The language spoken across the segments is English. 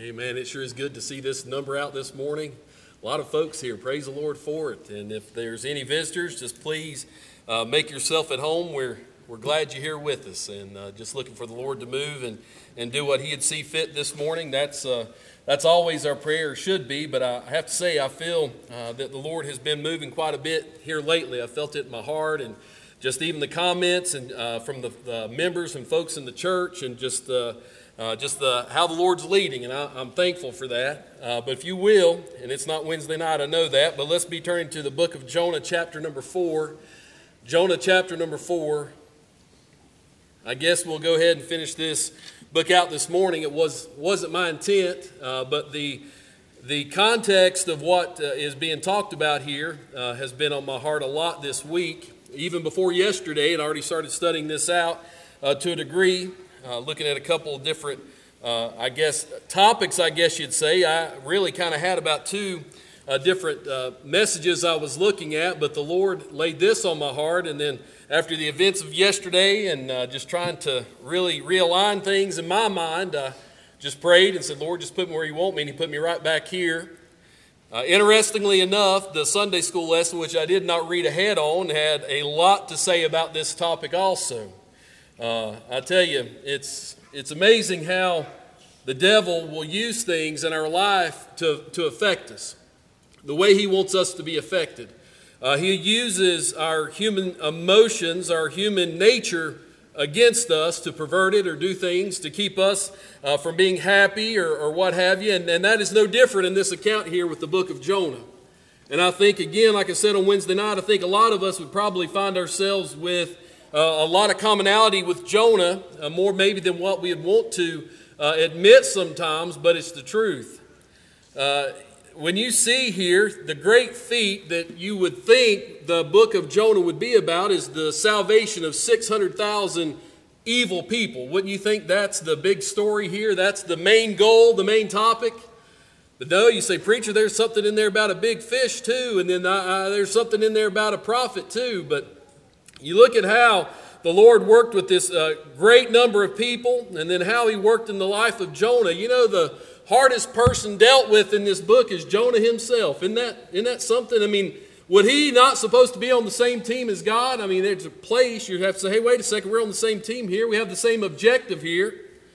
Amen. It sure is good to see this number out this morning. A lot of folks here. Praise the Lord for it. And if there's any visitors, just please make yourself at home. We're glad you're here with us, and just looking for the Lord to move and do what He'd see fit this morning. That's always our prayer, should be. But I have to say, I feel that the Lord has been moving quite a bit here lately. I felt it in my heart, and just even the comments and from the members and folks in the church, and just how the Lord's leading, and I'm thankful for that. But if you will, and it's not Wednesday night, I know that, but let's be turning to the book of Jonah, chapter number 4. Jonah, chapter number 4. I guess we'll go ahead and finish this book out this morning. It wasn't my intent, but the context of what is being talked about here has been on my heart a lot this week. Even before yesterday, I'd already started studying this out to a degree. Looking at a couple of different, topics, I guess you'd say. I really kind of had about two different messages I was looking at, but the Lord laid this on my heart, and then after the events of yesterday and just trying to really realign things in my mind, I just prayed and said, Lord, just put me where you want me, and He put me right back here. Interestingly enough, the Sunday school lesson, which I did not read ahead on, had a lot to say about this topic also. I tell you, it's amazing how the devil will use things in our life to affect us, the way he wants us to be affected. He uses our human emotions, our human nature against us to pervert it or do things to keep us from being happy or what have you. And that is no different in this account here with the book of Jonah. And I think, again, like I said on Wednesday night, I think a lot of us would probably find ourselves with a lot of commonality with Jonah, more maybe than what we would want to admit sometimes, but it's the truth. When you see here the great feat that you would think the book of Jonah would be about is the salvation of 600,000 evil people. Wouldn't you think that's the big story here? That's the main goal, the main topic? But no, you say, preacher, there's something in there about a big fish too, and then there's something in there about a prophet too, but you look at how the Lord worked with this great number of people, and then how He worked in the life of Jonah. You know, the hardest person dealt with in this book is Jonah himself. Isn't that something? I mean, would he not supposed to be on the same team as God? I mean, there's a place you have to say, hey, wait a second, we're on the same team here. We have the same objective here.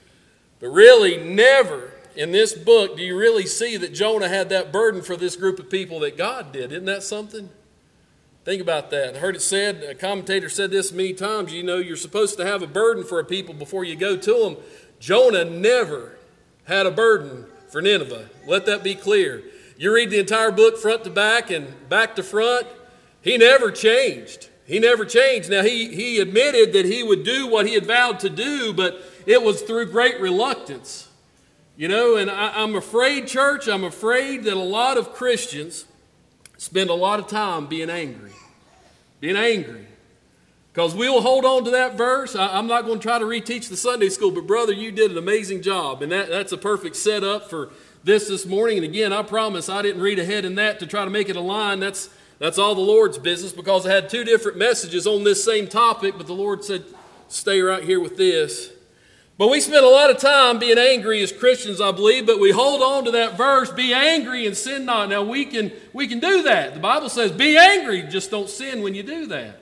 But really, never in this book do you really see that Jonah had that burden for this group of people that God did. Isn't that something? Think about that. I heard it said, a commentator said this many times, you know, you're supposed to have a burden for a people before you go to them. Jonah never had a burden for Nineveh. Let that be clear. You read the entire book front to back and back to front, he never changed. He never changed. Now, he admitted that he would do what he had vowed to do, but it was through great reluctance. You know, and I'm afraid, church, I'm afraid that a lot of Christians spend a lot of time being angry. Being angry. Because we will hold on to that verse. I'm not going to try to reteach the Sunday school, but brother, you did an amazing job. And that's a perfect setup for this morning. And again, I promise I didn't read ahead in that to try to make it align. That's all the Lord's business, because I had two different messages on this same topic, but the Lord said, stay right here with this. But we spend a lot of time being angry as Christians, I believe, but we hold on to that verse, be angry and sin not. Now, we can do that. The Bible says, be angry, just don't sin when you do that.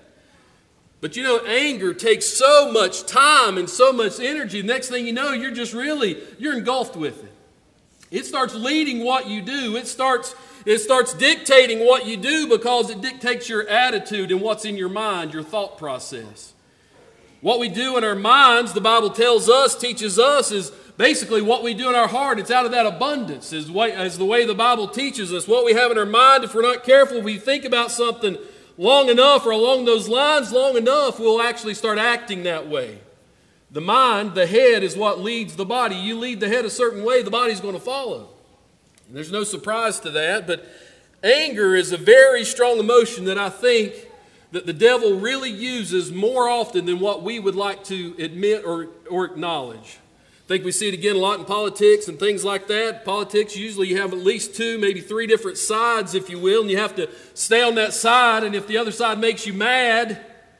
But you know, anger takes so much time and so much energy. Next thing you know, you're engulfed with it. It starts leading what you do. It starts dictating what you do, because it dictates your attitude and what's in your mind, your thought process. What we do in our minds, the Bible teaches us, is basically what we do in our heart. It's out of that abundance, is the way the Bible teaches us. What we have in our mind, if we're not careful, if we think about something long enough or along those lines long enough, we'll actually start acting that way. The mind, the head, is what leads the body. You lead the head a certain way, the body's going to follow. And there's no surprise to that, but anger is a very strong emotion that I think that the devil really uses more often than what we would like to admit or acknowledge. I think we see it again a lot in politics and things like that. Politics, usually you have at least two, maybe three different sides, if you will, and you have to stay on that side, and if the other side makes you mad,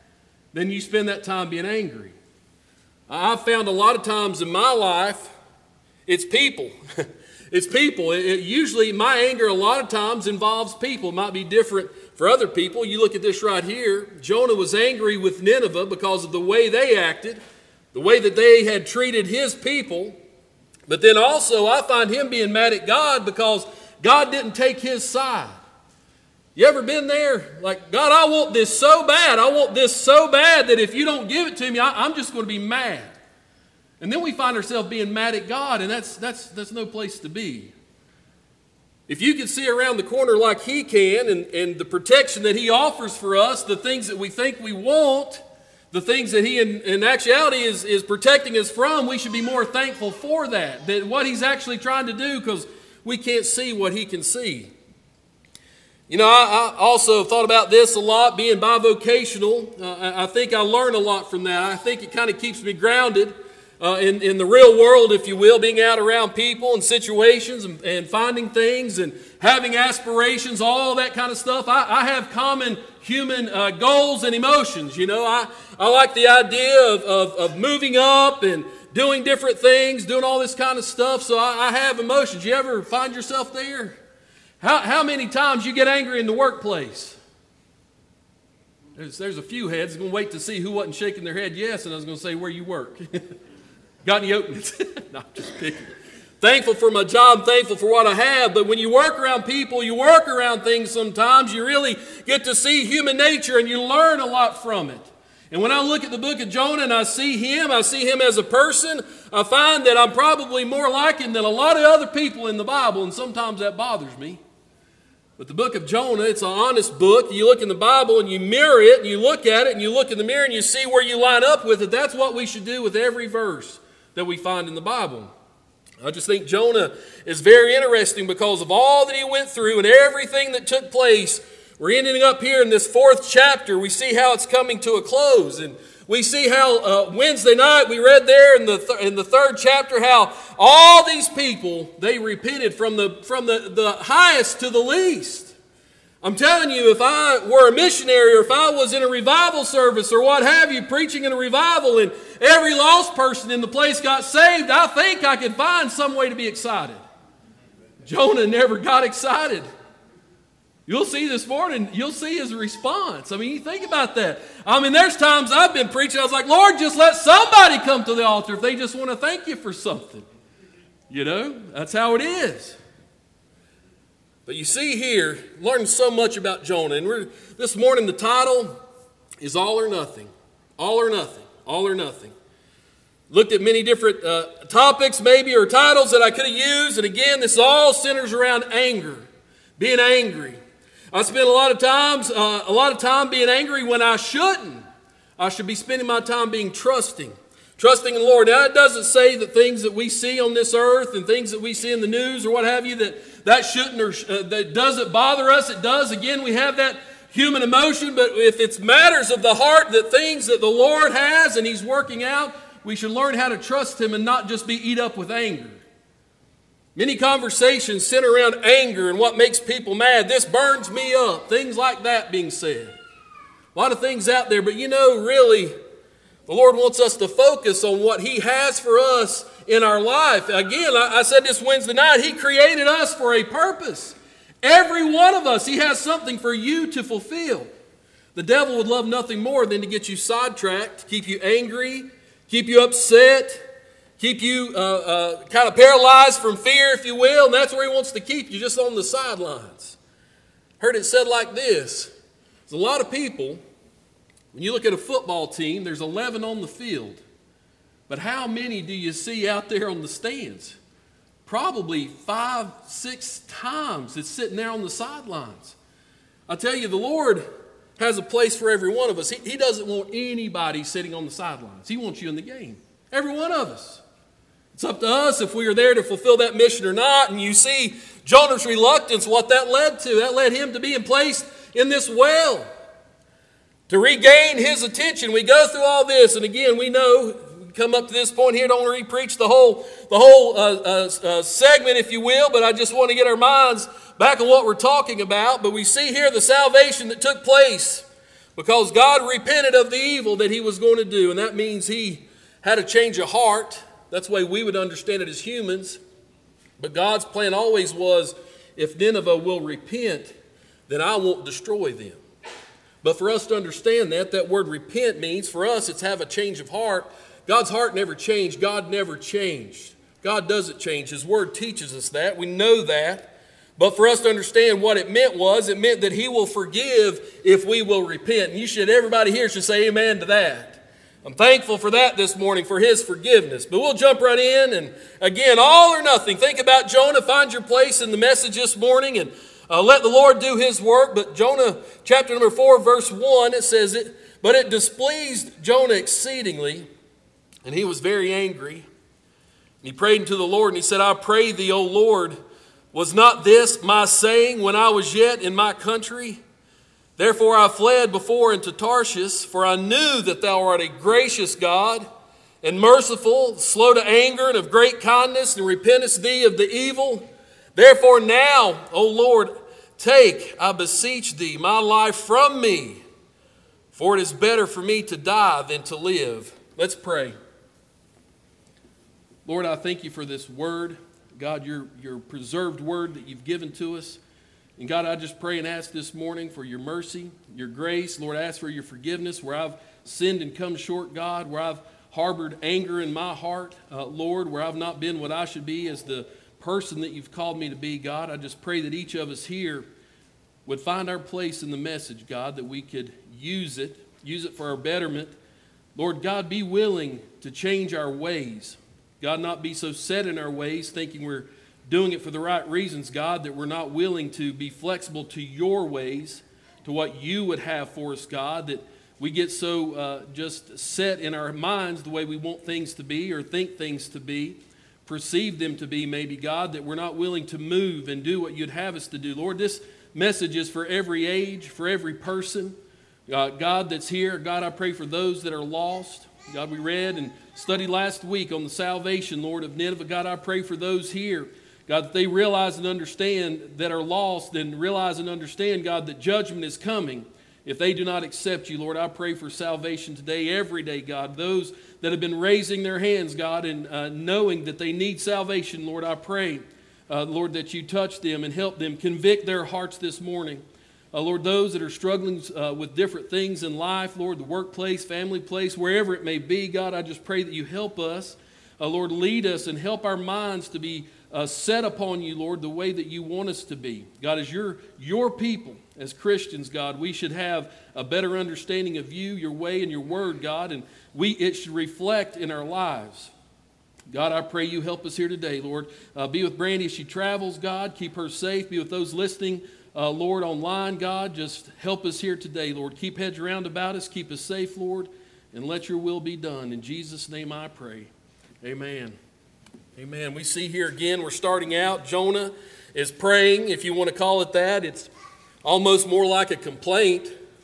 then you spend that time being angry. I've found a lot of times in my life, it's people. It's people. Usually my anger a lot of times involves people. It might be different for other people. You look at this right here. Jonah was angry with Nineveh because of the way they acted, the way that they had treated his people. But then also I find him being mad at God because God didn't take his side. You ever been there? Like, God, I want this so bad. I want this so bad that if you don't give it to me, I'm just going to be mad. And then we find ourselves being mad at God, and that's no place to be. If you can see around the corner like he can, and the protection that he offers for us, the things that we think we want, the things that he in actuality is protecting us from, we should be more thankful for that what he's actually trying to do, because we can't see what he can see. You know, I also thought about this a lot, being bivocational. I think I learn a lot from that. I think it kind of keeps me grounded in the real world, if you will, being out around people and situations and finding things and having aspirations, all that kind of stuff. I have common human goals and emotions. You know, I like the idea of moving up and doing different things, doing all this kind of stuff. So I have emotions. You ever find yourself there? How many times you get angry in the workplace? There's a few heads going to wait to see who wasn't shaking their head yes, and I was going to say where you work. Got any openings? No, I'm just picking. Thankful for my job, thankful for what I have, but when you work around people, you work around things sometimes, you really get to see human nature and you learn a lot from it. And when I look at the book of Jonah and I see him as a person, I find that I'm probably more like him than a lot of other people in the Bible, and sometimes that bothers me. But the book of Jonah, it's an honest book. You look in the Bible and you mirror it, and you look at it, and you look in the mirror and you see where you line up with it. That's what we should do with every verse that we find in the Bible. I just think Jonah is very interesting because of all that he went through and everything that took place. We're ending up here in this 4th chapter. We see how it's coming to a close. And we see how Wednesday night we read there in the 3rd chapter how all these people, they repented from the highest to the least. I'm telling you, if I were a missionary or if I was in a revival service or what have you, preaching in a revival and every lost person in the place got saved, I think I could find some way to be excited. Jonah never got excited. You'll see this morning, you'll see his response. I mean, you think about that. I mean, there's times I've been preaching, I was like, Lord, just let somebody come to the altar if they just want to thank you for something. You know, that's how it is. But you see here, learn so much about Jonah. And this morning the title is All or Nothing. All or Nothing. All or Nothing. Looked at many different topics maybe or titles that I could have used. And again, this all centers around anger. Being angry. I spend a lot of time being angry when I shouldn't. I should be spending my time being trusting. Trusting in the Lord. Now, it doesn't say that things that we see on this earth and things that we see in the news or what have you, that shouldn't or that doesn't bother us. It does. Again, we have that human emotion, but if it's matters of the heart, that things that the Lord has and He's working out, we should learn how to trust Him and not just be eat up with anger. Many conversations center around anger and what makes people mad. This burns me up. Things like that being said. A lot of things out there, but you know, really, the Lord wants us to focus on what He has for us in our life. Again, I said this Wednesday night, He created us for a purpose. Every one of us, He has something for you to fulfill. The devil would love nothing more than to get you sidetracked, keep you angry, keep you upset, keep you kind of paralyzed from fear, if you will, and that's where he wants to keep you, just on the sidelines. Heard it said like this. There's a lot of people, when you look at a football team, there's 11 on the field. But how many do you see out there on the stands? Probably 5-6 times it's sitting there on the sidelines. I tell you, the Lord has a place for every one of us. He doesn't want anybody sitting on the sidelines. He wants you in the game. Every one of us. It's up to us if we are there to fulfill that mission or not. And you see Jonah's reluctance, what that led to. That led him to being placed in this well. To regain his attention, we go through all this. And again, we know, we come up to this point here, don't re-preach the whole segment, if you will. But I just want to get our minds back on what we're talking about. But we see here the salvation that took place because God repented of the evil that he was going to do. And that means he had a change of heart. That's the way we would understand it as humans. But God's plan always was, if Nineveh will repent, then I won't destroy them. But for us to understand that word repent means, for us, it's have a change of heart. God's heart never changed. God never changed. God doesn't change. His word teaches us that. We know that. But for us to understand what it meant that he will forgive if we will repent. And everybody here should say amen to that. I'm thankful for that this morning, for his forgiveness. But we'll jump right in. And again, all or nothing. Think about Jonah. Find your place in the message this morning and let the Lord do his work. But Jonah chapter number 4, verse 1, it says, "But it displeased Jonah exceedingly, and he was very angry. And he prayed unto the Lord, and he said, I pray thee, O Lord, was not this my saying when I was yet in my country? Therefore I fled before into Tarshish, for I knew that thou art a gracious God, and merciful, slow to anger, and of great kindness, and repentest thee of the evil. Therefore now, O Lord, take, I beseech thee, my life from me, for it is better for me to die than to live." Let's pray. Lord, I thank you for this word. God, your preserved word that you've given to us. And God, I just pray and ask this morning for your mercy, your grace. Lord, I ask for your forgiveness where I've sinned and come short, God, where I've harbored anger in my heart, Lord, where I've not been what I should be as the person that you've called me to be, God. I just pray that each of us here would find our place in the message, God, that we could use it for our betterment. Lord God, be willing to change our ways. God, not be so set in our ways, thinking we're doing it for the right reasons, God, that we're not willing to be flexible to your ways, to what you would have for us, God, that we get so just set in our minds the way we want things to be or think things to be, perceive them to be maybe, God, that we're not willing to move and do what you'd have us to do. Lord, this message is for every age, for every person. God, that's here. God, I pray for those that are lost. God, we read and studied last week on the salvation, Lord, of Nineveh. God, I pray for those here, God, that they realize and understand that are lost, and realize and understand, God, that judgment is coming if they do not accept you. Lord, I pray for salvation today, every day, God. Those that have been raising their hands, God, and knowing that they need salvation, Lord, I pray, Lord, that you touch them and help them, convict their hearts this morning. Lord, those that are struggling with different things in life, Lord, the workplace, family place, wherever it may be, God, I just pray that you help us. Lord, lead us and help our minds to be set upon you, Lord, the way that you want us to be. God, as your people, as Christians, God, we should have a better understanding of you, your way, and your word, God, and it should reflect in our lives. God, I pray you help us here today, Lord. Be with Brandy as she travels, God. Keep her safe. Be with those listening, Lord, online, God. Just help us here today, Lord. Keep hedge around about us. Keep us safe, Lord, and let your will be done. In Jesus' name I pray. Amen. Amen. We see here again, we're starting out. Jonah is praying, if you want to call it that. It's almost more like a complaint.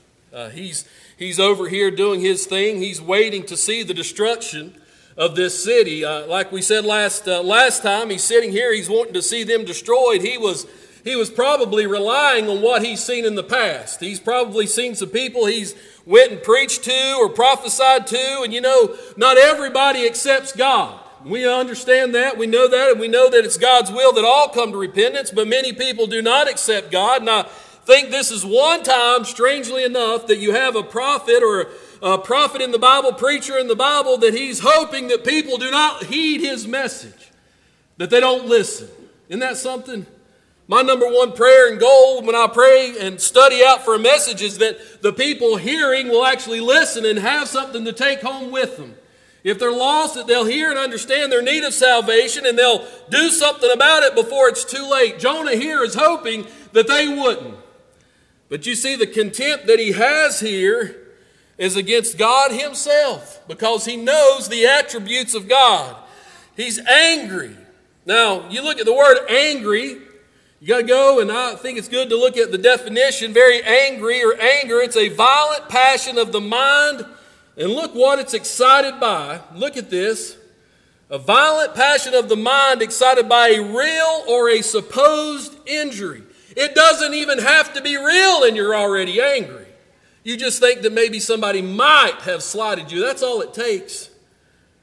He's over here doing his thing. He's waiting to see the destruction of this city. Like we said last time, he's sitting here. He's wanting to see them destroyed. He was probably relying on what he's seen in the past. He's probably seen some people he's went and preached to or prophesied to. And not everybody accepts God. We understand that, we know that, and we know that it's God's will that all come to repentance, but many people do not accept God. And I think this is one time, strangely enough, that you have a prophet or a prophet in the Bible, preacher in the Bible, that he's hoping that people do not heed his message, that they don't listen. Isn't that something? My number one prayer and goal when I pray and study out for a message is that the people hearing will actually listen and have something to take home with them. If they're lost, that they'll hear and understand their need of salvation and they'll do something about it before it's too late. Jonah here is hoping that they wouldn't. But you see, the contempt that he has here is against God himself because he knows the attributes of God. He's angry. Now, you look at the word angry, you got to go, and I think it's good to look at the definition. Very angry or anger, it's a violent passion of the mind. And look what it's excited by. Look at this. A violent passion of the mind excited by a real or a supposed injury. It doesn't even have to be real and you're already angry. You just think that maybe somebody might have slighted you. That's all it takes.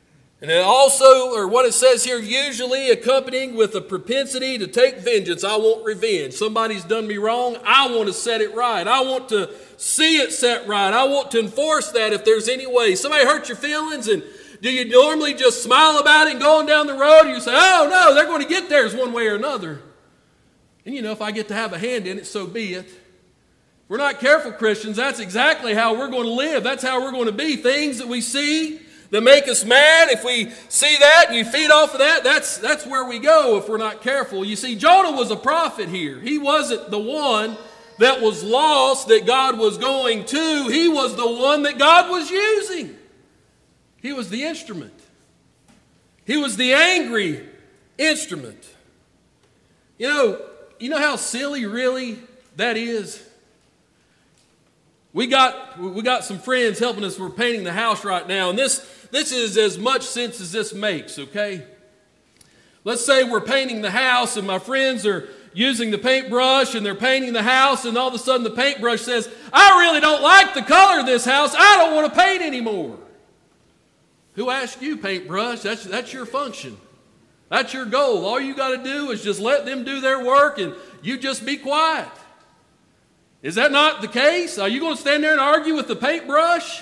And it also, or what it says here, usually accompanying with a propensity to take vengeance. I want revenge. Somebody's done me wrong. I want to set it right. I want to see it set right. I want to enforce that if there's any way. Somebody hurt your feelings, and do you normally just smile about it and going down the road? And you say, oh no, they're going to get theirs one way or another. And if I get to have a hand in it, so be it. If we're not careful, Christians, that's exactly how we're going to live. That's how we're going to be. Things that we see that make us mad, if we see that and you feed off of that, that's where we go if we're not careful. You see, Jonah was a prophet here. He wasn't the one that was lost that God was going to. He was the one that God was using. He was the instrument. He was the angry instrument. You know how silly really that is? We got some friends helping us. We're painting the house right now, and this is as much sense as this makes, okay? Let's say we're painting the house, and my friends are using the paintbrush, and they're painting the house, and all of a sudden the paintbrush says, I really don't like the color of this house. I don't want to paint anymore. Who asked you, paintbrush? That's your function. That's your goal. All you got to do is just let them do their work, and you just be quiet. Is that not the case? Are you going to stand there and argue with the paintbrush?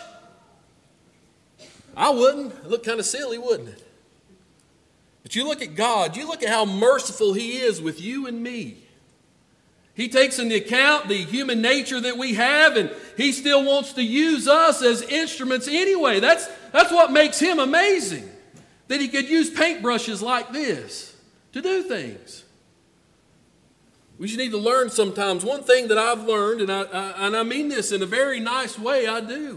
I wouldn't. It looked kind of silly, wouldn't it? But you look at God. You look at how merciful He is with you and me. He takes into account the human nature that we have, and He still wants to use us as instruments anyway. That's what makes Him amazing, that He could use paintbrushes like this to do things. We just need to learn sometimes. One thing that I've learned, and I mean this in a very nice way, I do.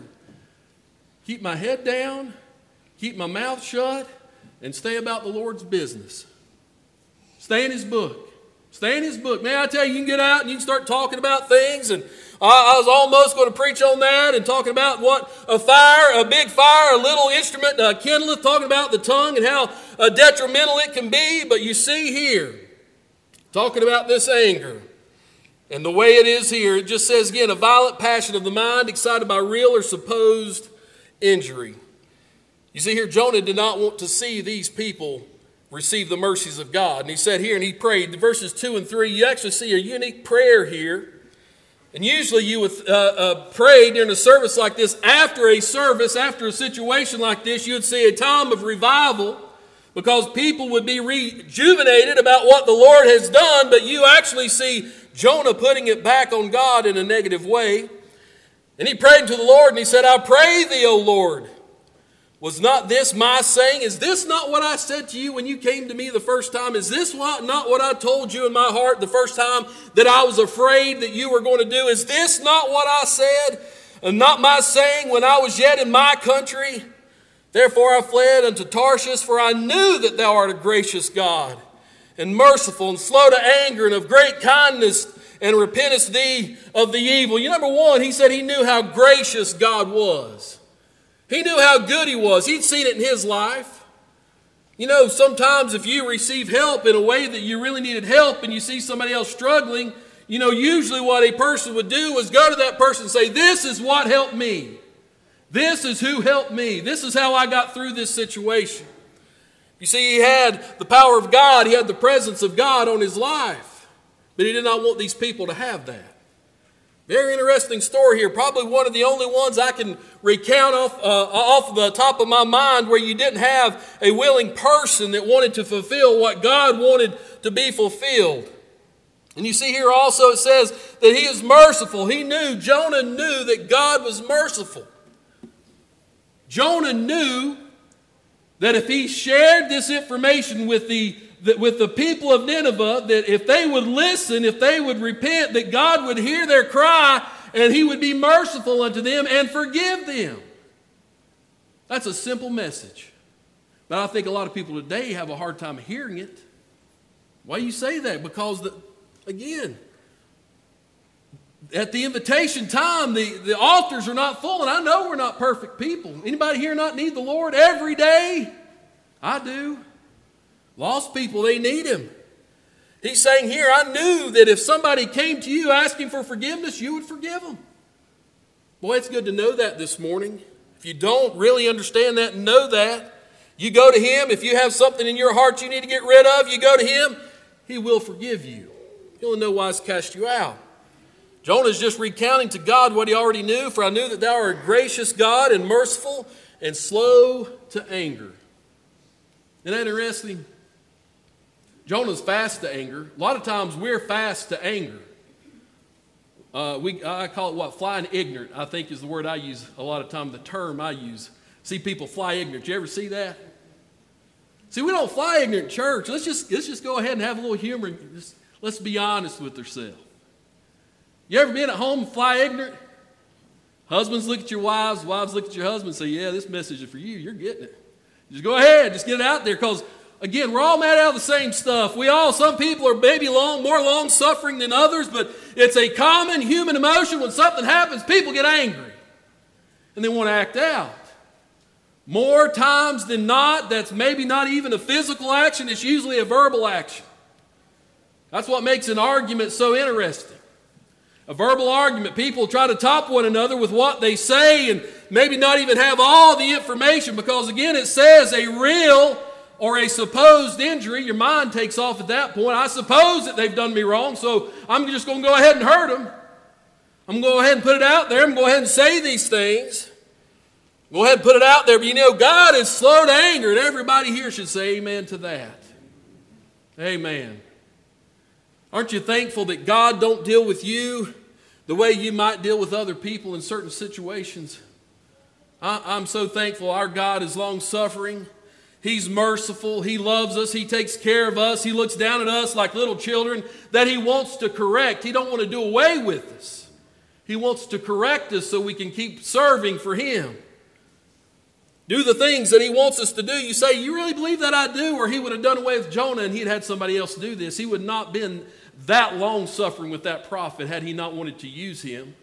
Keep my head down, keep my mouth shut, and stay about the Lord's business. Stay in His book. Stay in His book. Man, I tell you, you can get out and you can start talking about things. And I was almost going to preach on that and talking about what a fire, a big fire, a little instrument kindleth, talking about the tongue and how detrimental it can be. But you see here, talking about this anger and the way it is here, it just says again, a violent passion of the mind excited by real or supposed injury. You see here, Jonah did not want to see these people receive the mercies of God. And he said here, and he prayed, the verses 2 and 3, you actually see a unique prayer here. And usually you would pray during a service like this, after a service, after a situation like this, you would see a time of revival because people would be rejuvenated about what the Lord has done, but you actually see Jonah putting it back on God in a negative way. And he prayed to the Lord and he said, I pray thee, O Lord, was not this my saying? Is this not what I said to you when you came to me the first time? Is this not what I told you in my heart the first time that I was afraid that you were going to do? Is this not what I said and not my saying when I was yet in my country? Therefore I fled unto Tarshish, for I knew that thou art a gracious God and merciful and slow to anger and of great kindness, and repentest thee of the evil. Number one, he said he knew how gracious God was. He knew how good He was. He'd seen it in his life. Sometimes if you receive help in a way that you really needed help and you see somebody else struggling, usually what a person would do is go to that person and say, this is what helped me. This is who helped me. This is how I got through this situation. You see, he had the power of God. He had the presence of God on his life. But he did not want these people to have that. Very interesting story here. Probably one of the only ones I can recount off the top of my mind where you didn't have a willing person that wanted to fulfill what God wanted to be fulfilled. And you see here also it says that He is merciful. Jonah knew that God was merciful. Jonah knew that if he shared this information with the people of Nineveh, that if they would listen, if they would repent, that God would hear their cry and He would be merciful unto them and forgive them. That's a simple message. But I think a lot of people today have a hard time hearing it. Why do you say that? Because, again, at the invitation time, the altars are not full, and I know we're not perfect people. Anybody here not need the Lord every day? I do. Lost people, they need Him. He's saying here, I knew that if somebody came to you asking for forgiveness, you would forgive them. Boy, it's good to know that this morning. If you don't really understand that and know that, You go to him. If you have something in your heart you need to get rid of, you go to him. He will forgive you. He'll in no wise cast you out. Jonah is just recounting to God what he already knew. For I knew that thou art a gracious God and merciful and slow to anger. Isn't that interesting? Jonah's fast to anger. A lot of times we're fast to anger. I call it flying ignorant, I think is the word I use a lot of time, the term I use. See people fly ignorant. You ever see that? See, we don't fly ignorant in church. Let's just go ahead and have a little humor. Let's be honest with ourselves. You ever been at home and fly ignorant? Husbands look at your wives, wives look at your husbands and say, yeah, this message is for you. You're getting it. Just go ahead, just get it out there, because again, we're all mad out of the same stuff. Some people are maybe more long-suffering than others, but it's a common human emotion. When something happens, people get angry and they want to act out. More times than not, that's maybe not even a physical action, it's usually a verbal action. That's what makes an argument so interesting. A verbal argument, people try to top one another with what they say and maybe not even have all the information, because again, it says a real or a supposed injury. Your mind takes off at that point. I suppose that they've done me wrong, so I'm just going to go ahead and hurt them. I'm going to go ahead and put it out there. I'm going to go ahead and say these things. Go ahead and put it out there. But God is slow to anger, and everybody here should say amen to that. Amen. Aren't you thankful that God don't deal with you the way you might deal with other people in certain situations? I'm so thankful our God is long-suffering. He's merciful. He loves us. He takes care of us. He looks down at us like little children that He wants to correct. He don't want to do away with us. He wants to correct us so we can keep serving for Him. Do the things that He wants us to do. You say, you really believe that I do? Or He would have done away with Jonah and He'd had somebody else do this. He would not have been that long-suffering with that prophet had He not wanted to use him.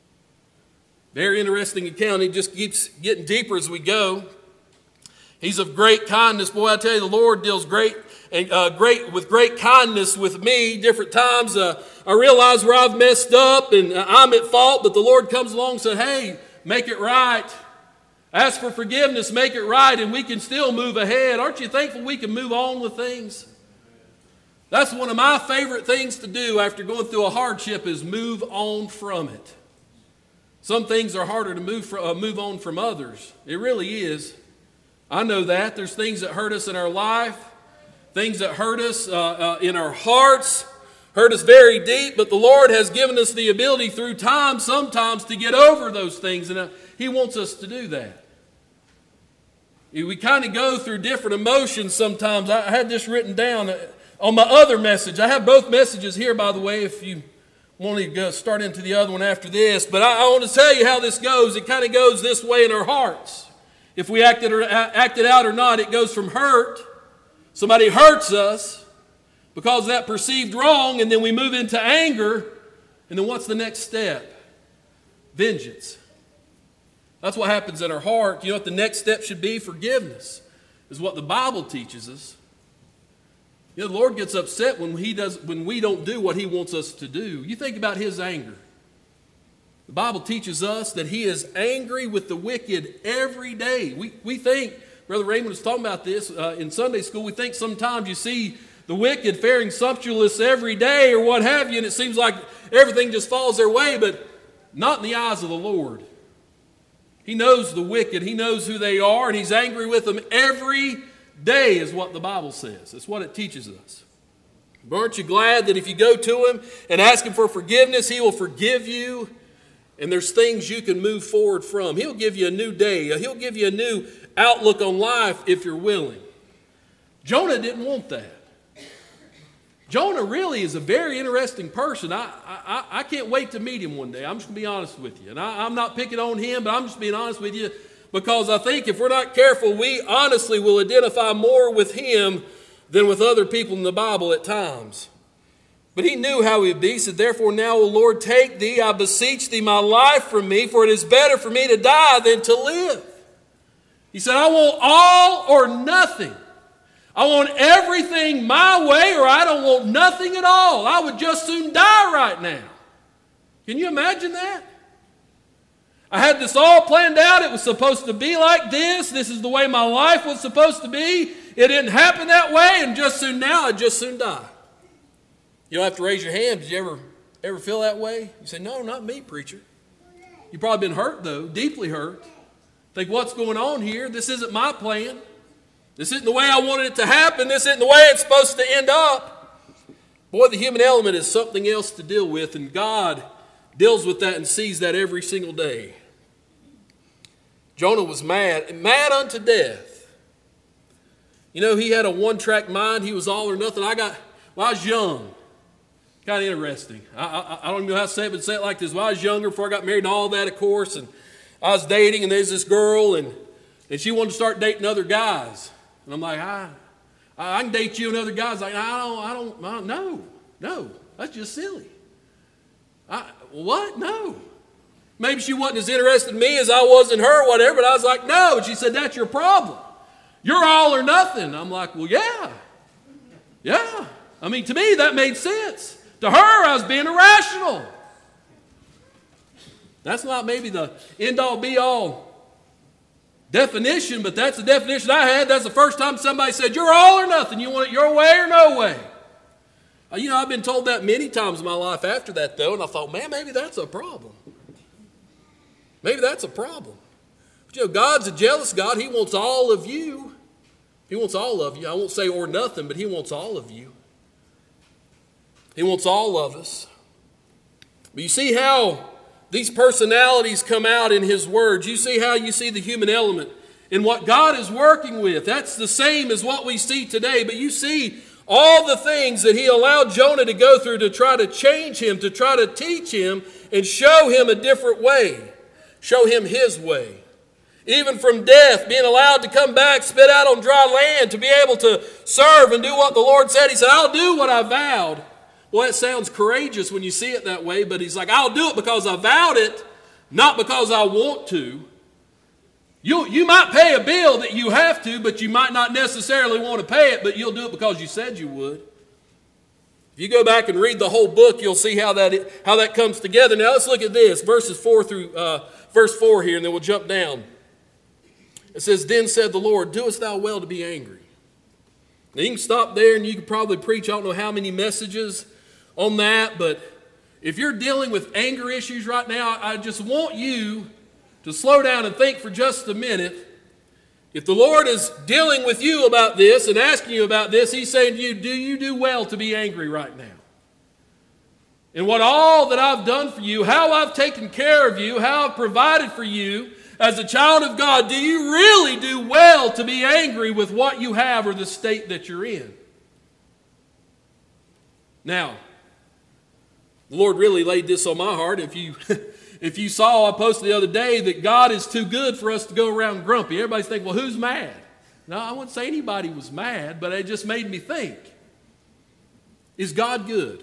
Very interesting account. It just keeps getting deeper as we go. He's of great kindness. Boy, I tell you, the Lord deals with great kindness with me. Different times I realize where I've messed up and I'm at fault, but the Lord comes along and says, hey, make it right. Ask for forgiveness, make it right, and we can still move ahead. Aren't you thankful we can move on with things? That's one of my favorite things to do after going through a hardship is move on from it. Some things are harder to move on from others. It really is. I know that. There's things that hurt us in our life, things that hurt us in our hearts, hurt us very deep, but the Lord has given us the ability through time sometimes to get over those things, and He wants us to do that. We kind of go through different emotions sometimes. I had this written down on my other message. I have both messages here, by the way, if you want to go start into the other one after this. But I want to tell you how this goes. It kind of goes this way in our hearts. If we acted out or not, it goes from hurt. Somebody hurts us because of that perceived wrong, and then we move into anger. And then what's the next step? Vengeance. That's what happens in our heart. You know what the next step should be? Forgiveness is what the Bible teaches us. You know, the Lord gets upset when we don't do what He wants us to do. You think about His anger. The Bible teaches us that He is angry with the wicked every day. We think, Brother Raymond was talking about this in Sunday school, we think sometimes you see the wicked faring sumptuous every day or what have you, and it seems like everything just falls their way, but not in the eyes of the Lord. He knows the wicked. He knows who they are, and He's angry with them every day is what the Bible says. It's what it teaches us. But aren't you glad that if you go to Him and ask Him for forgiveness, He will forgive you, and there's things you can move forward from. He'll give you a new day. He'll give you a new outlook on life if you're willing. Jonah didn't want that. Jonah really is a very interesting person. I can't wait to meet him one day. I'm just going to be honest with you. And I'm not picking on him, but I'm just being honest with you because I think if we're not careful, we honestly will identify more with him than with other people in the Bible at times. But he knew how he would be. He said, therefore now, O Lord, take thee, I beseech thee, my life from me, for it is better for me to die than to live. He said, I want all or nothing. I want everything my way, or I don't want nothing at all. I would just soon die right now. Can you imagine that? I had this all planned out. It was supposed to be like this. This is the way my life was supposed to be. It didn't happen that way, and I'd just soon die. You don't have to raise your hand. Did you ever feel that way? You say, no, not me, preacher. You've probably been hurt, though, deeply hurt. Think, what's going on here? This isn't my plan. This isn't the way I wanted it to happen. This isn't the way it's supposed to end up. Boy, the human element is something else to deal with, and God deals with that and sees that every single day. Jonah was mad unto death. You know, he had a one-track mind. He was all or nothing. I was young. Kind of interesting. I don't even know how to say it, but say it like this. When I was younger, before I got married and all that, of course, and I was dating, and there's this girl, and she wanted to start dating other guys. And I'm like, I can date you and other guys. Like, no, that's just silly. What? No. Maybe she wasn't as interested in me as I was in her, whatever, but I was like, no. And she said, that's your problem. You're all or nothing. I'm like, well, yeah. I mean, to me, that made sense. To her, I was being irrational. That's not maybe the end-all, be-all definition, but that's the definition I had. That's the first time somebody said, you're all or nothing. You want it your way or no way. You know, I've been told that many times in my life after that, though, and I thought, man, maybe that's a problem. Maybe that's a problem. But, you know, God's a jealous God. He wants all of you. He wants all of you. I won't say or nothing, but He wants all of you. He wants all of us. But you see how these personalities come out in His words. You see how you see the human element in what God is working with. That's the same as what we see today. But you see all the things that He allowed Jonah to go through to try to change him, to try to teach him and show him a different way. Show him His way. Even from death, being allowed to come back, spit out on dry land, to be able to serve and do what the Lord said. He said, I'll do what I vowed. Well, it sounds courageous when you see it that way, but He's like, I'll do it because I vowed it, not because I want to. You might pay a bill that you have to, but you might not necessarily want to pay it, but you'll do it because you said you would. If you go back and read the whole book, you'll see how that comes together. Now let's look at this, verse 4 here, and then we'll jump down. It says, then said the Lord, doest thou well to be angry? Now you can stop there and you can probably preach I don't know how many messages on that, but if you're dealing with anger issues right now, I just want you to slow down and think for just a minute. If the Lord is dealing with you about this and asking you about this, He's saying to you, do you do well to be angry right now? And what all that I've done for you, how I've taken care of you, how I've provided for you as a child of God, do you really do well to be angry with what you have or the state that you're in? Now, the Lord really laid this on my heart. If you saw, I posted the other day that God is too good for us to go around grumpy. Everybody's thinking, well, who's mad? No, I wouldn't say anybody was mad, but it just made me think. Is God good?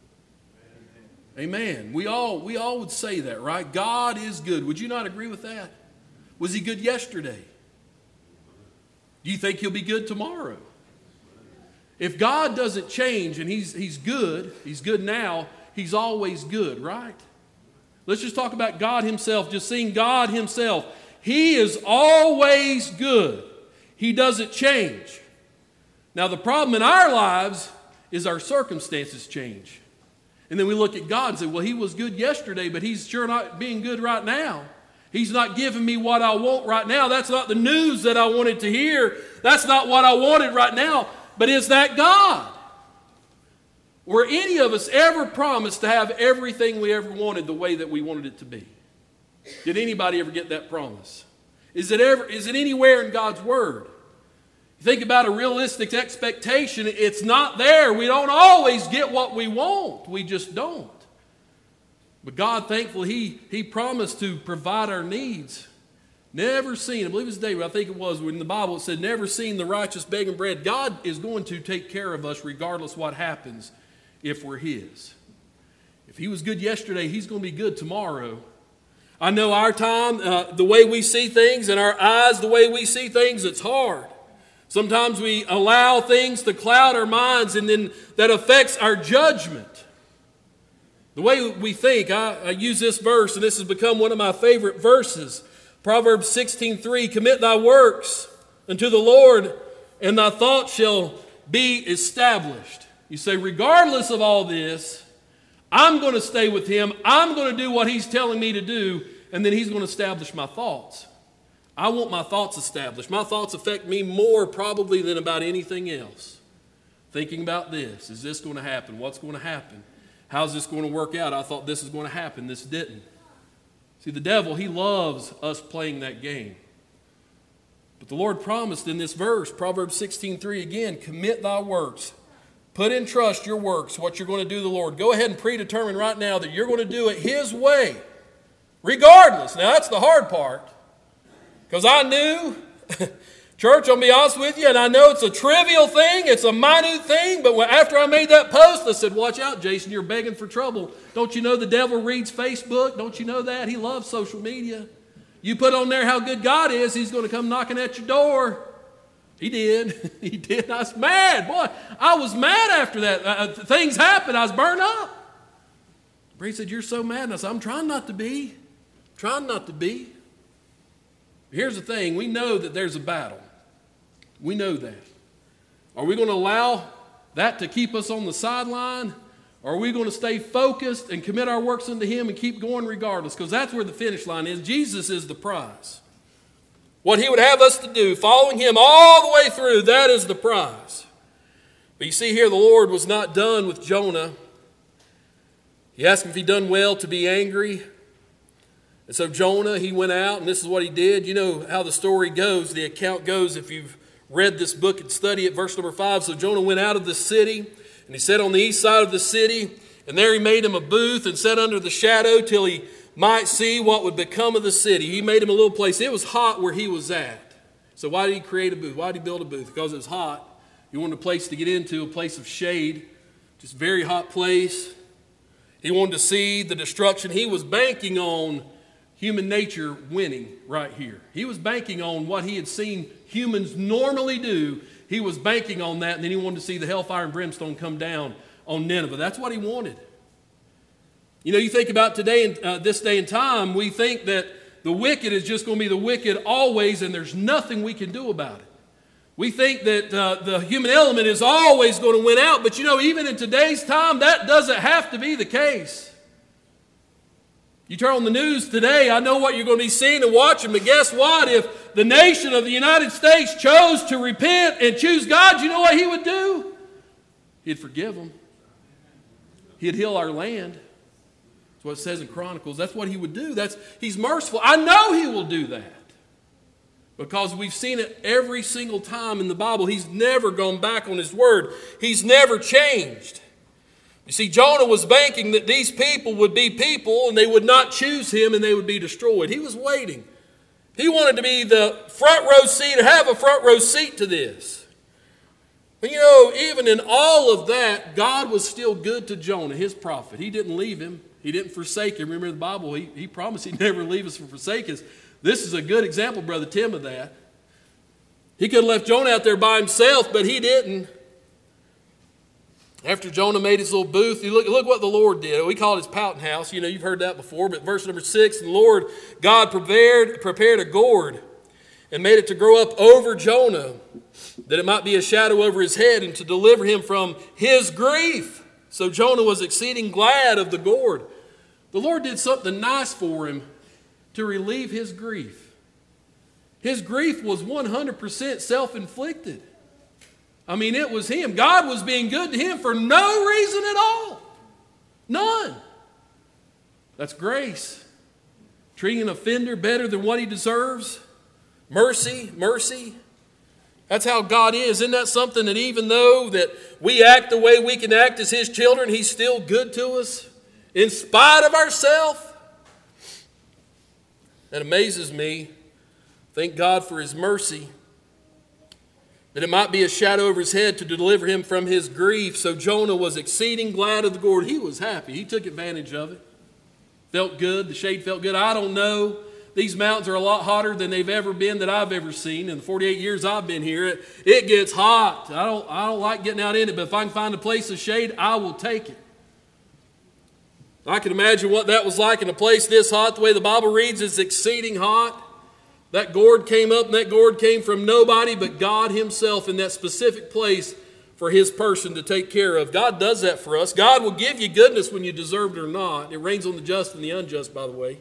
Amen. We all would say that, right? God is good. Would you not agree with that? Was He good yesterday? Do you think He'll be good tomorrow? If God doesn't change and He's good now, He's always good, right? Let's just talk about God Himself, just seeing God Himself. He is always good. He doesn't change. Now, the problem in our lives is our circumstances change. And then we look at God and say, well, He was good yesterday, but He's sure not being good right now. He's not giving me what I want right now. That's not the news that I wanted to hear. That's not what I wanted right now. But is that God? Were any of us ever promised to have everything we ever wanted the way that we wanted it to be? Did anybody ever get that promise? Is it anywhere in God's Word? You think about a realistic expectation, it's not there. We don't always get what we want. We just don't. But God, thankfully, He promised to provide our needs. Never seen, I believe it was David, I think it was, when the Bible said, never seen the righteous begging bread. God is going to take care of us regardless what happens if we're His. If He was good yesterday, He's going to be good tomorrow. I know our time, the way we see things, and our eyes, the way we see things, it's hard. Sometimes we allow things to cloud our minds, and then that affects our judgment. The way we think, I use this verse, and this has become one of my favorite verses. Proverbs 16:3, commit thy works unto the Lord, and thy thoughts shall be established. You say, regardless of all this, I'm going to stay with him. I'm going to do what he's telling me to do, and then he's going to establish my thoughts. I want my thoughts established. My thoughts affect me more probably than about anything else. Thinking about this. Is this going to happen? What's going to happen? How's this going to work out? I thought this was going to happen. This didn't. See, the devil, he loves us playing that game. But the Lord promised in this verse, Proverbs 16:3 again, commit thy works. Put in trust your works, what you're going to do to the Lord. Go ahead and predetermine right now that you're going to do it his way, regardless. Now, that's the hard part. Because I knew, church, I'll be honest with you, and I know it's a trivial thing, it's a minute thing, but after I made that post, I said, watch out, Jason, you're begging for trouble. Don't you know the devil reads Facebook? Don't you know that? He loves social media. You put on there how good God is, he's going to come knocking at your door. He did. He did. I was mad. Boy, I was mad after that. Things happened. I was burned up. Bree said, you're so mad. And I said, I'm trying not to be. Trying not to be. Here's the thing. We know that there's a battle. We know that. Are we going to allow that to keep us on the sideline? Or are we going to stay focused and commit our works unto him and keep going regardless? Because that's where the finish line is. Jesus is the prize. What he would have us to do, following him all the way through, that is the prize. But you see here, the Lord was not done with Jonah. He asked him if he'd done well to be angry. And so Jonah, he went out, and this is what he did. You know how the story goes, the account goes, if you've read this book and study it, verse number 5. So Jonah went out of the city, and he sat on the east side of the city, and there he made him a booth and sat under the shadow till he might see what would become of the city. He made him a little place. It was hot where he was at. So why did he create a booth? Why did he build a booth? Because it was hot. He wanted a place to get into, a place of shade, just a very hot place. He wanted to see the destruction. He was banking on human nature winning right here. He was banking on what he had seen humans normally do. He was banking on that, and then he wanted to see the hellfire and brimstone come down on Nineveh. That's what he wanted. You know, you think about today, this day and time, we think that the wicked is just going to be the wicked always, and there's nothing we can do about it. We think that the human element is always going to win out, but you know, even in today's time, that doesn't have to be the case. You turn on the news today, I know what you're going to be seeing and watching, but guess what? If the nation of the United States chose to repent and choose God, you know what he would do? He'd forgive them. He'd heal our land. That's what it says in Chronicles. That's what he would do. He's merciful. I know he will do that. Because we've seen it every single time in the Bible. He's never gone back on his word. He's never changed. You see, Jonah was banking that these people would be people and they would not choose him and they would be destroyed. He was waiting. He wanted to be the front row seat, or have a front row seat to this. But you know, even in all of that, God was still good to Jonah, his prophet. He didn't leave him. He didn't forsake him. Remember the Bible, he promised he'd never leave us or forsake us. This is a good example, Brother Tim, of that. He could have left Jonah out there by himself, but he didn't. After Jonah made his little booth, look what the Lord did. We call it his pouting house. You know, you've heard that before. But verse number 6, and the Lord God prepared a gourd and made it to grow up over Jonah, that it might be a shadow over his head and to deliver him from his grief. So Jonah was exceeding glad of the gourd. The Lord did something nice for him to relieve his grief. His grief was 100% self-inflicted. I mean, it was him. God was being good to him for no reason at all. None. That's grace. Treating an offender better than what he deserves. Mercy, mercy. That's how God is. Isn't that something that even though that we act the way we can act as his children, he's still good to us in spite of ourselves? That amazes me. Thank God for his mercy. That it might be a shadow over his head to deliver him from his grief. So Jonah was exceeding glad of the gourd. He was happy. He took advantage of it. Felt good. The shade felt good. I don't know. These mountains are a lot hotter than they've ever been that I've ever seen. In the 48 years I've been here, it gets hot. I don't like getting out in it, but if I can find a place of shade, I will take it. I can imagine what that was like in a place this hot. The way the Bible reads, it's exceeding hot. That gourd came up, and that gourd came from nobody but God himself in that specific place for his person to take care of. God does that for us. God will give you goodness when you deserve it or not. It rains on the just and the unjust, by the way.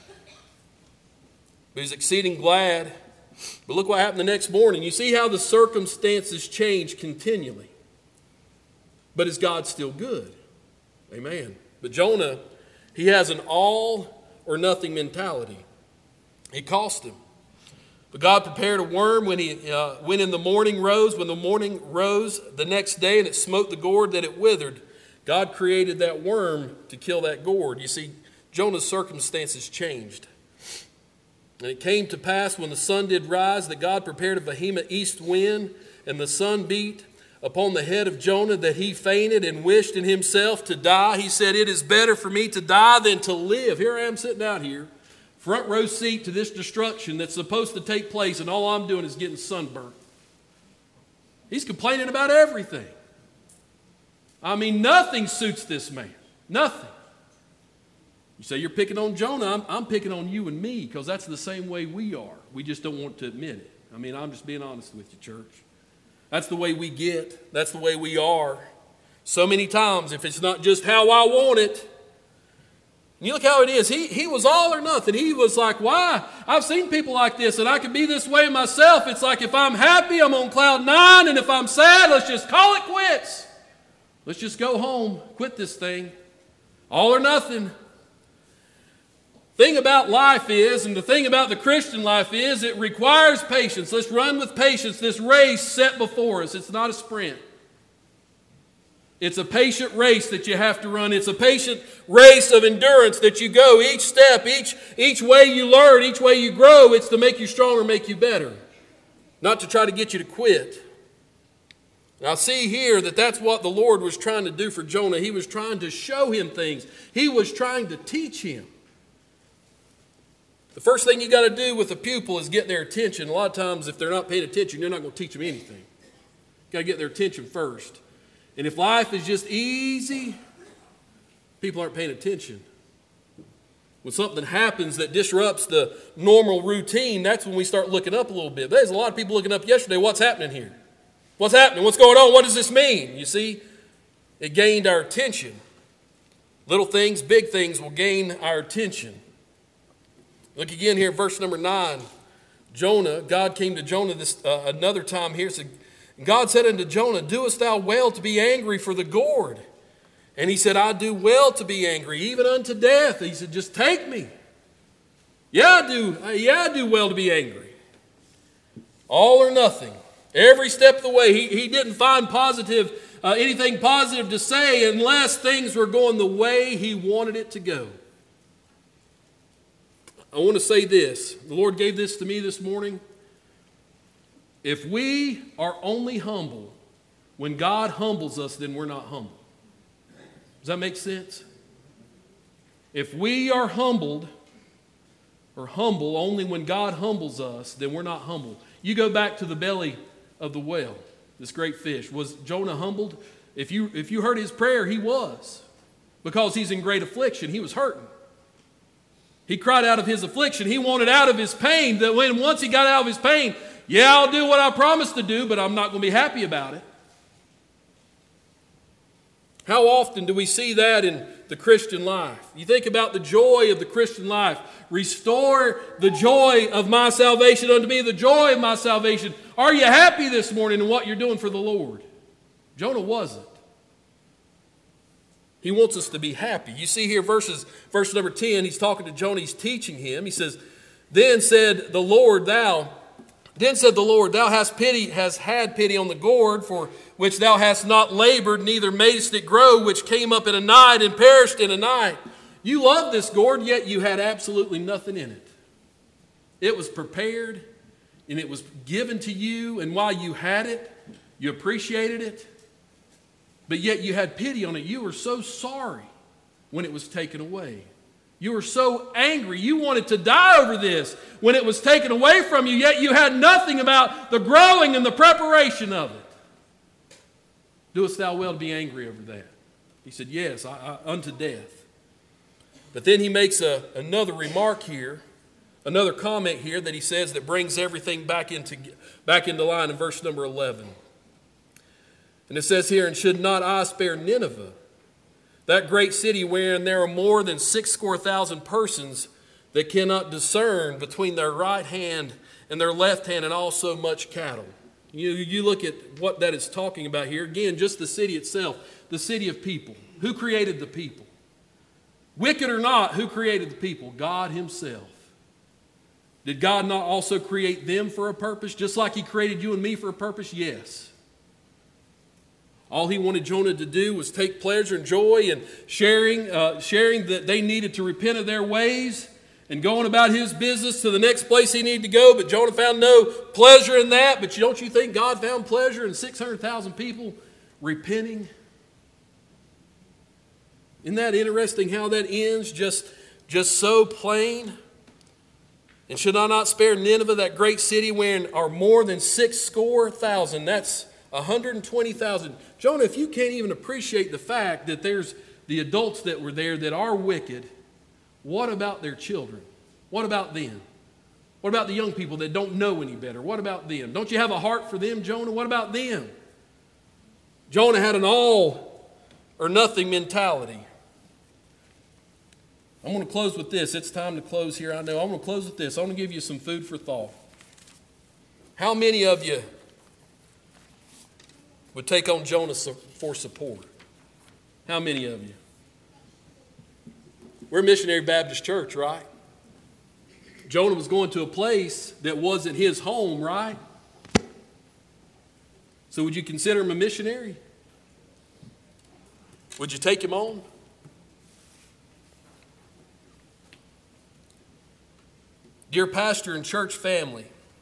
But he's exceeding glad. But look what happened the next morning. You see how the circumstances change continually. But is God still good? Amen. But Jonah, he has an all or nothing mentality. It cost him. But God prepared a worm when the morning rose. When the morning rose the next day and it smote the gourd that it withered, God created that worm to kill that gourd. You see, Jonah's circumstances changed. And it came to pass when the sun did rise that God prepared a vehement east wind, and the sun beat upon the head of Jonah, that he fainted and wished in himself to die. He said, "It is better for me to die than to live." Here I am sitting out here, front row seat to this destruction that's supposed to take place, and all I'm doing is getting sunburned. He's complaining about everything. I mean, nothing suits this man. Nothing. You say you're picking on Jonah. I'm picking on you and me, because that's the same way we are. We just don't want to admit it. I mean, I'm just being honest with you, church. That's the way we get. That's the way we are. So many times, if it's not just how I want it. And you look how it is. He was all or nothing. He was like, why? I've seen people like this, and I can be this way myself. It's like if I'm happy, I'm on cloud 9, and if I'm sad, let's just call it quits. Let's just go home, quit this thing. All or nothing. Thing about life is, and the thing about the Christian life is, it requires patience. Let's run with patience this race set before us. It's not a sprint. It's a patient race that you have to run. It's a patient race of endurance that you go each step, each way you learn, each way you grow. It's to make you stronger, make you better, not to try to get you to quit. Now see here that that's what the Lord was trying to do for Jonah. He was trying to show him things. He was trying to teach him. The first thing you got to do with a pupil is get their attention. A lot of times, if they're not paying attention, you're not going to teach them anything. You got to get their attention first. And if life is just easy, people aren't paying attention. When something happens that disrupts the normal routine, that's when we start looking up a little bit. There's a lot of people looking up yesterday. What's happening here? What's happening? What's going on? What does this mean? You see, it gained our attention. Little things, big things will gain our attention. Look again here, verse number 9. Jonah, God came to Jonah another time here. Said, God said unto Jonah, "Doest thou well to be angry for the gourd?" And he said, "I do well to be angry, even unto death." He said, "Just take me." Yeah, I do well to be angry. All or nothing. Every step of the way. He didn't find anything positive to say unless things were going the way he wanted it to go. I want to say this. The Lord gave this to me this morning. If we are only humble when God humbles us, then we're not humble. Does that make sense? If we are humbled or humble only when God humbles us, then we're not humble. You go back to the belly of the whale, this great fish. Was Jonah humbled? If you heard his prayer, he was. Because he's in great affliction. He was hurting. He cried out of his affliction. He wanted out of his pain. That once he got out of his pain, yeah, I'll do what I promised to do, but I'm not going to be happy about it. How often do we see that in the Christian life? You think about the joy of the Christian life. Restore the joy of my salvation unto me, the joy of my salvation. Are you happy this morning in what you're doing for the Lord? Jonah wasn't. He wants us to be happy. You see here verse number 10, he's talking to Jonah, he's teaching him. He says, Then said the Lord, thou hast had pity on the gourd, for which thou hast not labored, neither madest it grow, which came up in a night and perished in a night. You love this gourd, yet you had absolutely nothing in it. It was prepared, and it was given to you, and while you had it, you appreciated it. But yet you had pity on it. You were so sorry when it was taken away. You were so angry. You wanted to die over this when it was taken away from you, yet you had nothing about the growing and the preparation of it. Doest thou well to be angry over that? He said, yes, unto death. But then he makes another remark here, another comment here that he says that brings everything back into line in verse number 11. And it says here, and should not I spare Nineveh, that great city wherein there are more than 60,000 persons that cannot discern between their right hand and their left hand, and also much cattle. You look at what that is talking about here. Again, just the city itself, the city of people. Who created the people? Wicked or not, who created the people? God himself. Did God not also create them for a purpose, just like he created you and me for a purpose? Yes. All he wanted Jonah to do was take pleasure and joy in sharing that they needed to repent of their ways and going about his business to the next place he needed to go. But Jonah found no pleasure in that. But don't you think God found pleasure in 600,000 people repenting? Isn't that interesting how that ends? Just so plain. And should I not spare Nineveh, that great city, wherein are more than 60,000? That's 120,000. Jonah, if you can't even appreciate the fact that there's the adults that were there that are wicked, what about their children? What about them? What about the young people that don't know any better? What about them? Don't you have a heart for them, Jonah? What about them? Jonah had an all or nothing mentality. I'm going to close with this. It's time to close here, I know. I'm going to close with this. I want to give you some food for thought. How many of you would take on Jonah for support? How many of you? We're a missionary Baptist church, right? Jonah was going to a place that wasn't his home, right? So would you consider him a missionary? Would you take him on? Dear pastor and church family,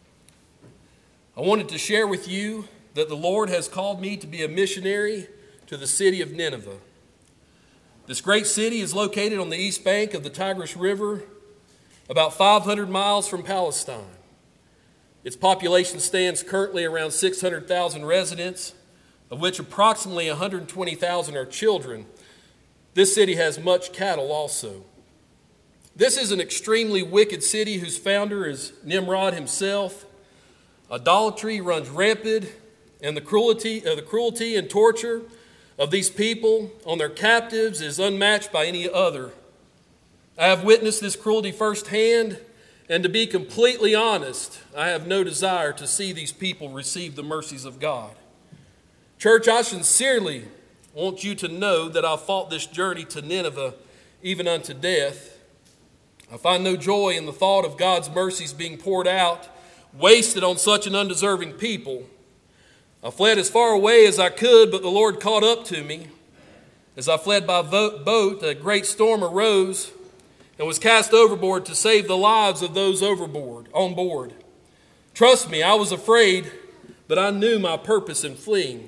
I wanted to share with you that the Lord has called me to be a missionary to the city of Nineveh. This great city is located on the east bank of the Tigris River, about 500 miles from Palestine. Its population stands currently around 600,000 residents, of which approximately 120,000 are children. This city has much cattle also. This is an extremely wicked city whose founder is Nimrod himself. Idolatry runs rampant, and the cruelty and torture of these people on their captives is unmatched by any other. I have witnessed this cruelty firsthand, and to be completely honest, I have no desire to see these people receive the mercies of God. Church, I sincerely want you to know that I fought this journey to Nineveh even unto death. I find no joy in the thought of God's mercies being poured out, wasted on such an undeserving people. I fled as far away as I could, but the Lord caught up to me. As I fled by boat, a great storm arose and was cast overboard to save the lives of those on board. Trust me, I was afraid, but I knew my purpose in fleeing.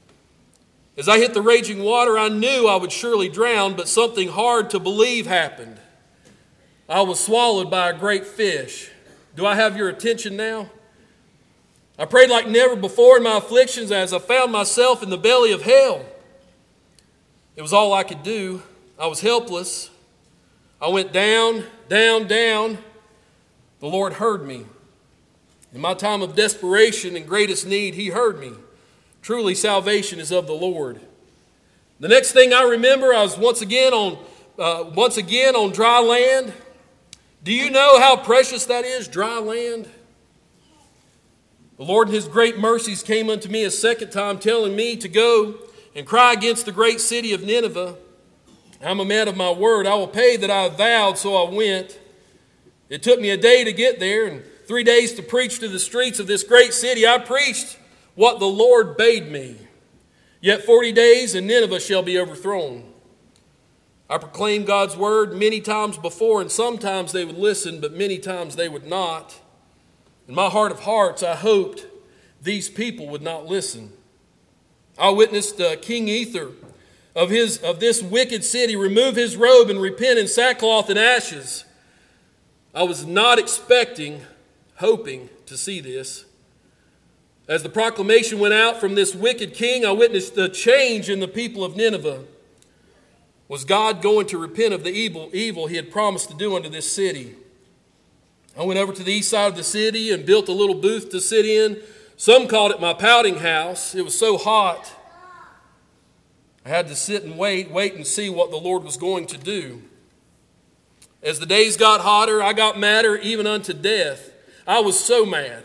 As I hit the raging water, I knew I would surely drown, but something hard to believe happened. I was swallowed by a great fish. Do I have your attention now? I prayed like never before in my afflictions as I found myself in the belly of hell. It was all I could do. I was helpless. I went down, down, down. The Lord heard me. In my time of desperation and greatest need, He heard me. Truly, salvation is of the Lord. The next thing I remember, I was once again on dry land. Do you know how precious that is, dry land? The Lord in His great mercies came unto me a second time, telling me to go and cry against the great city of Nineveh. I'm a man of my word. I will pay that I vowed, so I went. It took me a day to get there and 3 days to preach to the streets of this great city. I preached what the Lord bade me. Yet 40 days and Nineveh shall be overthrown. I proclaimed God's word many times before, and sometimes they would listen, but many times they would not. In my heart of hearts, I hoped these people would not listen. I witnessed King Ether of this wicked city remove his robe and repent in sackcloth and ashes. I was not expecting, hoping to see this. As the proclamation went out from this wicked king, I witnessed the change in the people of Nineveh. Was God going to repent of the evil he had promised to do unto this city? I went over to the east side of the city and built a little booth to sit in. Some called it my pouting house. It was so hot. I had to sit and wait and see what the Lord was going to do. As the days got hotter, I got madder even unto death. I was so mad.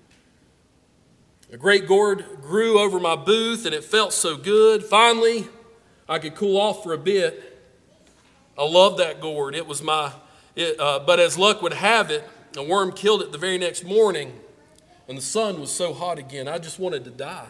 A great gourd grew over my booth, and it felt so good. Finally, I could cool off for a bit. I loved that gourd. But as luck would have it, a worm killed it the very next morning, and the sun was so hot again, I just wanted to die.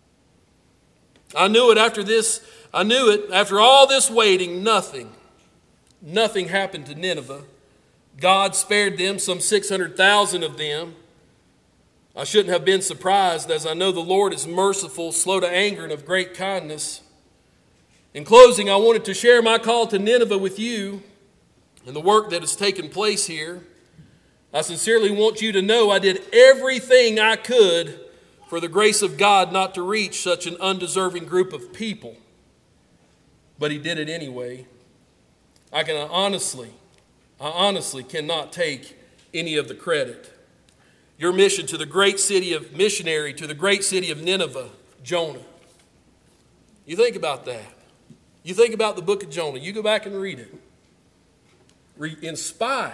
I knew it after all this waiting, nothing happened to Nineveh. God spared them, some 600,000 of them. I shouldn't have been surprised, as I know the Lord is merciful, slow to anger, and of great kindness. In closing, I wanted to share my call to Nineveh with you and the work that has taken place here. I sincerely want you to know I did everything I could for the grace of God not to reach such an undeserving group of people. But he did it anyway. I honestly cannot take any of the credit. Your missionary to the great city of Nineveh, Jonah. You think about that. You think about the book of Jonah. You go back and read it. In spite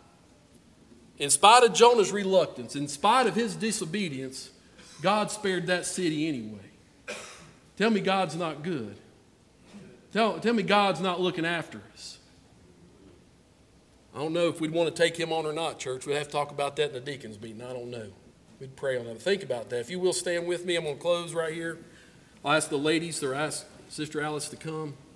of Jonah's reluctance, in spite of his disobedience, God spared that city anyway. Tell me God's not good. Tell me God's not looking after us. I don't know if we'd want to take him on or not, church. We'd have to talk about that in the deacons meeting. I don't know. We'd pray on that. Think about that. If you will stand with me, I'm going to close right here. I'll ask the ladies or ask Sister Alice to come.